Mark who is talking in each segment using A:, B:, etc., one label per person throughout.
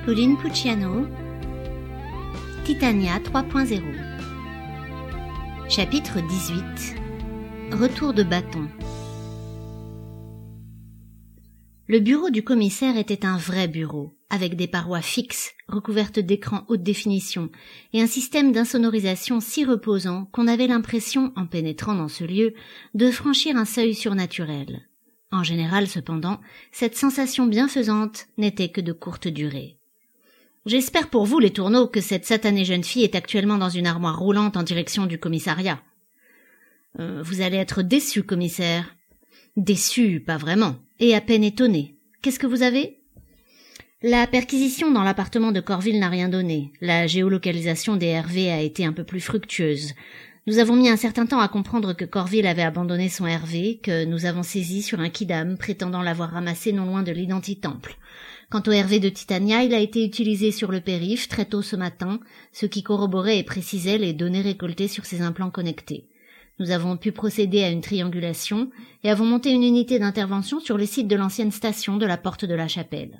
A: Pauline Pucciano, Titania 3.0. Chapitre 18. Retour de bâton. Le bureau du commissaire était un vrai bureau, avec des parois fixes, recouvertes d'écrans haute définition, et un système d'insonorisation si reposant qu'on avait l'impression, en pénétrant dans ce lieu, de franchir un seuil surnaturel. En général, cependant, cette sensation bienfaisante n'était que de courte durée. « J'espère pour vous, les Tourneaux, que cette satanée jeune fille est actuellement dans une armoire roulante en direction du commissariat. »« Vous allez être déçu, commissaire. »« Déçu, pas vraiment, et à peine étonné. Qu'est-ce que vous avez ?»« La perquisition dans l'appartement de Corville n'a rien donné. La géolocalisation des RV a été un peu plus fructueuse. Nous avons mis un certain temps à comprendre que Corville avait abandonné son RV, que nous avons saisi sur un quidam prétendant l'avoir ramassé non loin de l'Identitemple. Quant au RV de Titania, il a été utilisé sur le périph' très tôt ce matin, ce qui corroborait et précisait les données récoltées sur ses implants connectés. Nous avons pu procéder à une triangulation et avons monté une unité d'intervention sur le site de l'ancienne station de la Porte de la Chapelle.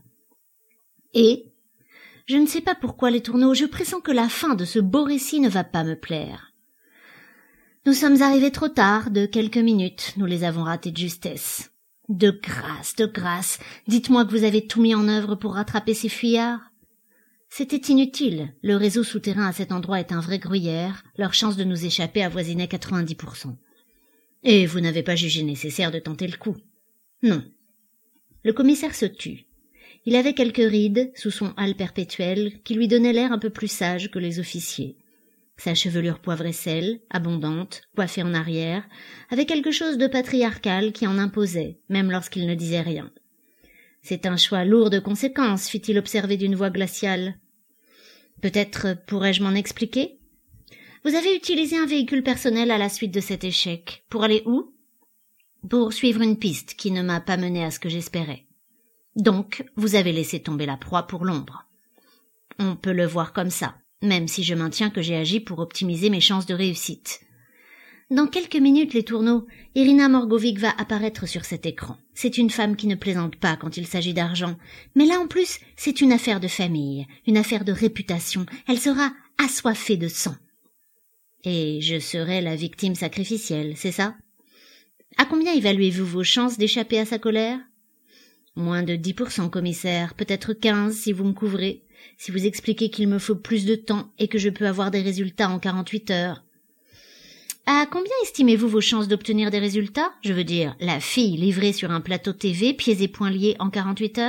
A: Et, je ne sais pas pourquoi, les Tourneaux, je pressens que la fin de ce beau récit ne va pas me plaire. Nous sommes arrivés trop tard, de quelques minutes, nous les avons ratés de justesse. De grâce, dites-moi que vous avez tout mis en œuvre pour rattraper ces fuyards. C'était inutile, le réseau souterrain à cet endroit est un vrai gruyère, leur chance de nous échapper avoisinait 90%. Et vous n'avez pas jugé nécessaire de tenter le coup. Non. Le commissaire se tut. Il avait quelques rides, sous son hâle perpétuel, qui lui donnaient l'air un peu plus sage que les officiers. Sa chevelure poivre et sel, abondante, coiffée en arrière, avait quelque chose de patriarcal qui en imposait, même lorsqu'il ne disait rien. « C'est un choix lourd de conséquences, fit-il observer d'une voix glaciale. Peut-être pourrais-je m'en expliquer ? Vous avez utilisé un véhicule personnel à la suite de cet échec. Pour aller où ? Pour suivre une piste qui ne m'a pas mené à ce que j'espérais. Donc, vous avez laissé tomber la proie pour l'ombre. On peut le voir comme ça. Même si je maintiens que j'ai agi pour optimiser mes chances de réussite. Dans quelques minutes, les Tourneaux, Irina Morgovic va apparaître sur cet écran. C'est une femme qui ne plaisante pas quand il s'agit d'argent. Mais là, en plus, c'est une affaire de famille, une affaire de réputation. Elle sera assoiffée de sang. Et je serai la victime sacrificielle, c'est ça ? À combien évaluez-vous vos chances d'échapper à sa colère ? Moins de 10%, commissaire, peut-être 15% si vous me couvrez. Si vous expliquez qu'il me faut plus de temps et que je peux avoir des résultats en 48 heures. À combien estimez-vous vos chances d'obtenir des résultats ? Je veux dire, la fille livrée sur un plateau TV, pieds et poings liés en 48 heures ?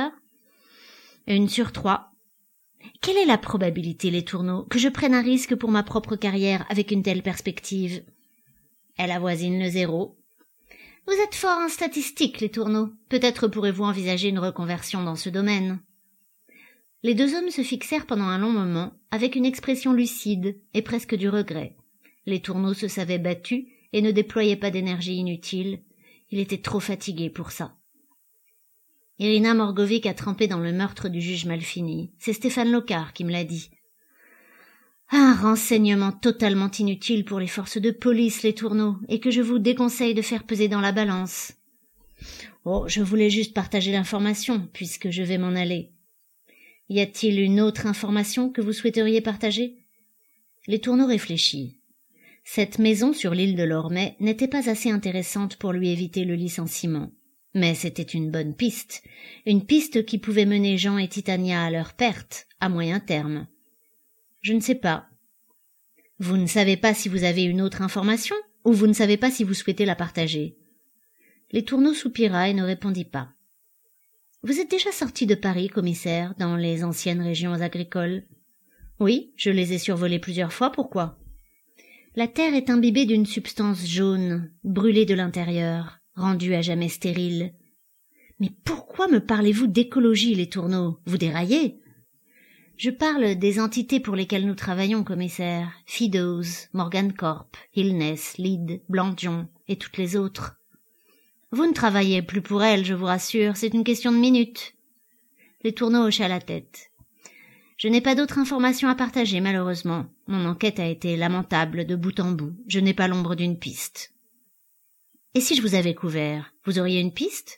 A: 1 sur 3. Quelle est la probabilité, les Tourneaux, que je prenne un risque pour ma propre carrière avec une telle perspective ? Elle avoisine le 0. Vous êtes fort en statistiques, les Tourneaux. Peut-être pourrez-vous envisager une reconversion dans ce domaine. Les deux hommes se fixèrent pendant un long moment, avec une expression lucide et presque du regret. Les Tourneaux se savaient battus et ne déployaient pas d'énergie inutile. Il était trop fatigué pour ça. Irina Morgovic a trempé dans le meurtre du juge Malfini. C'est Stéphane Locard qui me l'a dit. Un renseignement totalement inutile pour les forces de police, les Tourneaux, et que je vous déconseille de faire peser dans la balance. Oh, je voulais juste partager l'information, puisque je vais m'en aller. Y a-t-il une autre information que vous souhaiteriez partager ? Les Tourneaux réfléchit. Cette maison sur l'île de Lormais n'était pas assez intéressante pour lui éviter le licenciement. Mais c'était une bonne piste. Une piste qui pouvait mener Jean et Titania à leur perte, à moyen terme. Je ne sais pas. Vous ne savez pas si vous avez une autre information, ou vous ne savez pas si vous souhaitez la partager ? Les Tourneaux soupira et ne répondit pas. Vous êtes déjà sorti de Paris, commissaire, dans les anciennes régions agricoles ? Oui, je les ai survolées plusieurs fois, pourquoi ? La terre est imbibée d'une substance jaune, brûlée de l'intérieur, rendue à jamais stérile. Mais pourquoi me parlez-vous d'écologie, les Tourneaux ? Vous déraillez ? Je parle des entités pour lesquelles nous travaillons, commissaire. Fidos, Morgan Corp, Hillness, Lead, Blandion et toutes les autres. Vous ne travaillez plus pour elle, je vous rassure, c'est une question de minutes. Les Tourneaux hocha la tête. Je n'ai pas d'autres informations à partager, malheureusement. Mon enquête a été lamentable de bout en bout. Je n'ai pas l'ombre d'une piste. Et si je vous avais couvert, vous auriez une piste ?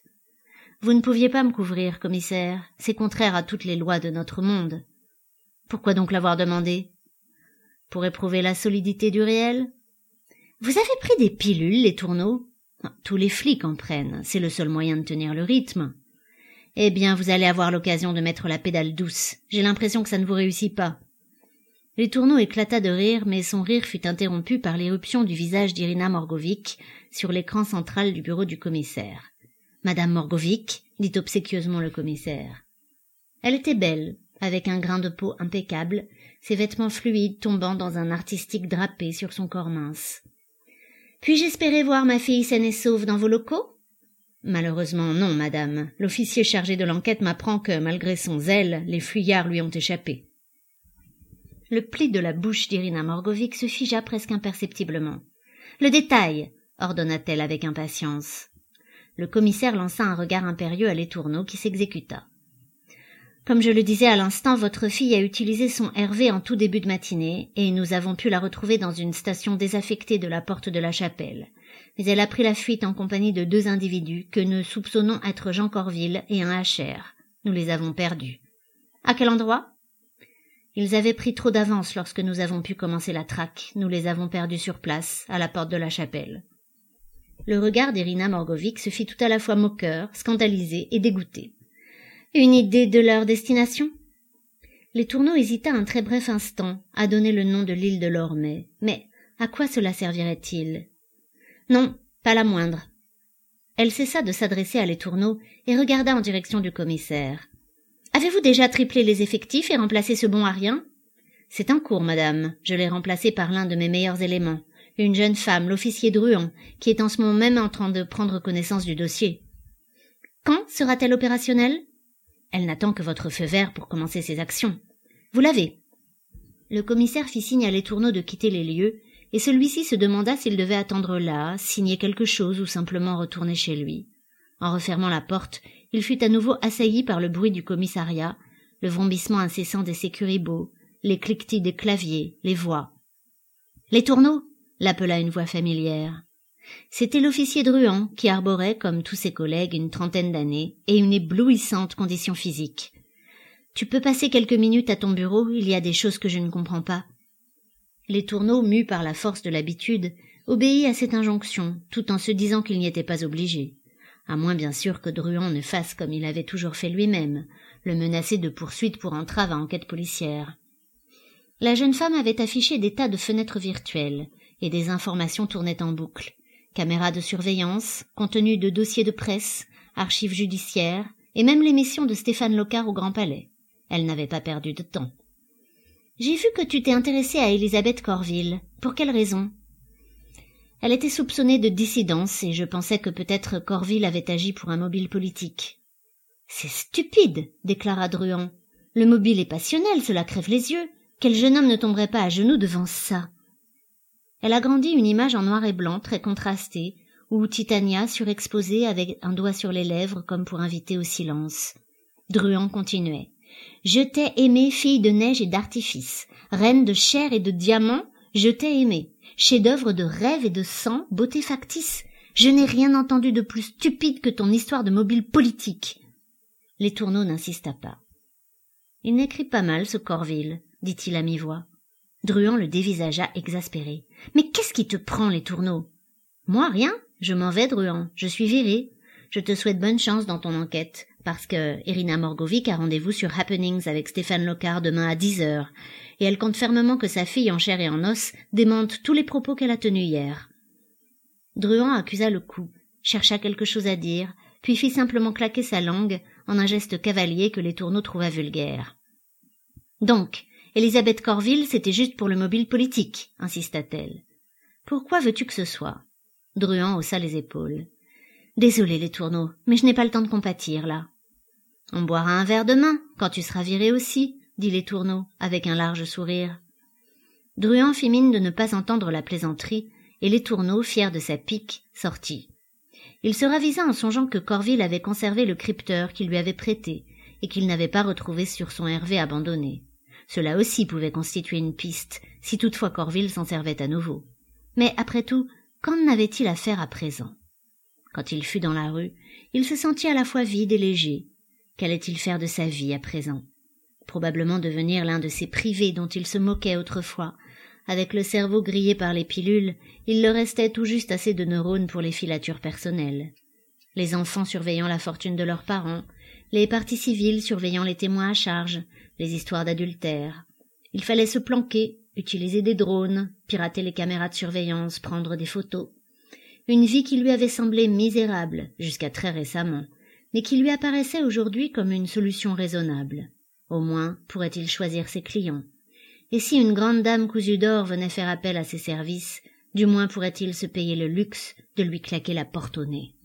A: Vous ne pouviez pas me couvrir, commissaire. C'est contraire à toutes les lois de notre monde. Pourquoi donc l'avoir demandé? Pour éprouver la solidité du réel? Vous avez pris des pilules, les Tourneaux? Tous les flics en prennent, c'est le seul moyen de tenir le rythme. Eh bien, vous allez avoir l'occasion de mettre la pédale douce. J'ai l'impression que ça ne vous réussit pas. Les Tourneaux éclata de rire, mais son rire fut interrompu par l'éruption du visage d'Irina Morgovic sur l'écran central du bureau du commissaire. « Madame Morgovic » dit obséquieusement le commissaire. Elle était belle, avec un grain de peau impeccable, ses vêtements fluides tombant dans un artistique drapé sur son corps mince. « Puis-je espérer voir ma fille saine et sauve dans vos locaux ?»« Malheureusement non, madame. L'officier chargé de l'enquête m'apprend que, malgré son zèle, les fuyards lui ont échappé. » Le pli de la bouche d'Irina Morgovic se figea presque imperceptiblement. « Le détail !» ordonna-t-elle avec impatience. Le commissaire lança un regard impérieux à l'étourneau qui s'exécuta. « Comme je le disais à l'instant, votre fille a utilisé son Hervé en tout début de matinée, et nous avons pu la retrouver dans une station désaffectée de la porte de la chapelle. Mais elle a pris la fuite en compagnie de 2 individus que nous soupçonnons être Jean Corville et un HR. Nous les avons perdus. À quel endroit ? Ils avaient pris trop d'avance lorsque nous avons pu commencer la traque. Nous les avons perdus sur place, à la porte de la chapelle. » Le regard d'Irina Morgovic se fit tout à la fois moqueur, scandalisé et dégoûté. « Une idée de leur destination ?» Les Tourneaux hésita un très bref instant à donner le nom de l'île de Lormais. Mais à quoi cela servirait-il ? Non, pas la moindre. Elle cessa de s'adresser à les Tourneaux et regarda en direction du commissaire. « Avez-vous déjà triplé les effectifs et remplacé ce bon à rien ?»« C'est en cours, madame. Je l'ai remplacé par l'un de mes meilleurs éléments, une jeune femme, l'officier Druon, qui est en ce moment même en train de prendre connaissance du dossier. »« Quand sera-t-elle opérationnelle ?»« Elle n'attend que votre feu vert pour commencer ses actions. Vous l'avez. » Le commissaire fit signe à les Tourneaux de quitter les lieux, et celui-ci se demanda s'il devait attendre là, signer quelque chose ou simplement retourner chez lui. En refermant la porte, il fut à nouveau assailli par le bruit du commissariat, le vrombissement incessant des sécuribots, les cliquetis des claviers, les voix. « Les Tourneaux !» l'appela une voix familière. C'était l'officier Druon qui arborait, comme tous ses collègues, une trentaine d'années et une éblouissante condition physique. « Tu peux passer quelques minutes à ton bureau, il y a des choses que je ne comprends pas. » Les Tourneaux, mus par la force de l'habitude, obéit à cette injonction, tout en se disant qu'il n'y était pas obligé. À moins bien sûr que Druon ne fasse comme il avait toujours fait lui-même, le menacer de poursuites pour entrave à enquête policière. La jeune femme avait affiché des tas de fenêtres virtuelles, et des informations tournaient en boucle. Caméras de surveillance, contenu de dossiers de presse, archives judiciaires, et même l'émission de Stéphane Locard au Grand Palais. Elle n'avait pas perdu de temps. « J'ai vu que tu t'es intéressée à Elisabeth Corville. Pour quelle raison ?» Elle était soupçonnée de dissidence et je pensais que peut-être Corville avait agi pour un mobile politique. « C'est stupide !» déclara Druon. « Le mobile est passionnel, cela crève les yeux. Quel jeune homme ne tomberait pas à genoux devant ça ?» Elle agrandit une image en noir et blanc très contrastée, où Titania surexposée avec un doigt sur les lèvres comme pour inviter au silence. Druon continuait. « Je t'ai aimée, fille de neige et d'artifice, reine de chair et de diamants, je t'ai aimée. Chef-d'œuvre de rêve et de sang, beauté factice. Je n'ai rien entendu de plus stupide que ton histoire de mobile politique. » Les Tourneaux n'insista pas. « Il n'écrit pas mal, ce Corville, » dit-il à mi-voix. Druon le dévisagea exaspéré. « Mais qu'est-ce qui te prend, les Tourneaux ?»« Moi, rien. Je m'en vais, Druon. Je suis viré. Je te souhaite bonne chance dans ton enquête, parce que Irina Morgovic a rendez-vous sur Happenings avec Stéphane Locard demain à 10h, et elle compte fermement que sa fille en chair et en os démente tous les propos qu'elle a tenus hier. » Druon accusa le coup, chercha quelque chose à dire, puis fit simplement claquer sa langue en un geste cavalier que les Tourneaux trouva vulgaire. « Donc, Elisabeth Corville, c'était juste pour le mobile politique, insista-t-elle. « Pourquoi veux-tu que ce soit ?» Druon haussa les épaules. « Désolé, les Tourneaux, mais je n'ai pas le temps de compatir, là. »« On boira un verre demain, quand tu seras viré aussi, » dit les Tourneaux, avec un large sourire. Druon fit mine de ne pas entendre la plaisanterie, et les Tourneaux, fiers de sa pique, sortit. Il se ravisa en songeant que Corville avait conservé le crypteur qu'il lui avait prêté, et qu'il n'avait pas retrouvé sur son Hervé abandonné. Cela aussi pouvait constituer une piste, si toutefois Corville s'en servait à nouveau. Mais après tout, qu'en avait-il à faire à présent ? Quand il fut dans la rue, il se sentit à la fois vide et léger. Qu'allait-il faire de sa vie à présent? Probablement devenir l'un de ces privés dont il se moquait autrefois. Avec le cerveau grillé par les pilules, il leur restait tout juste assez de neurones pour les filatures personnelles. Les enfants surveillant la fortune de leurs parents, les parties civiles surveillant les témoins à charge, les histoires d'adultère. Il fallait se planquer, utiliser des drones, pirater les caméras de surveillance, prendre des photos. Une vie qui lui avait semblé misérable jusqu'à très récemment, mais qui lui apparaissait aujourd'hui comme une solution raisonnable. Au moins pourrait-il choisir ses clients. Et si une grande dame cousue d'or venait faire appel à ses services, du moins pourrait-il se payer le luxe de lui claquer la porte au nez.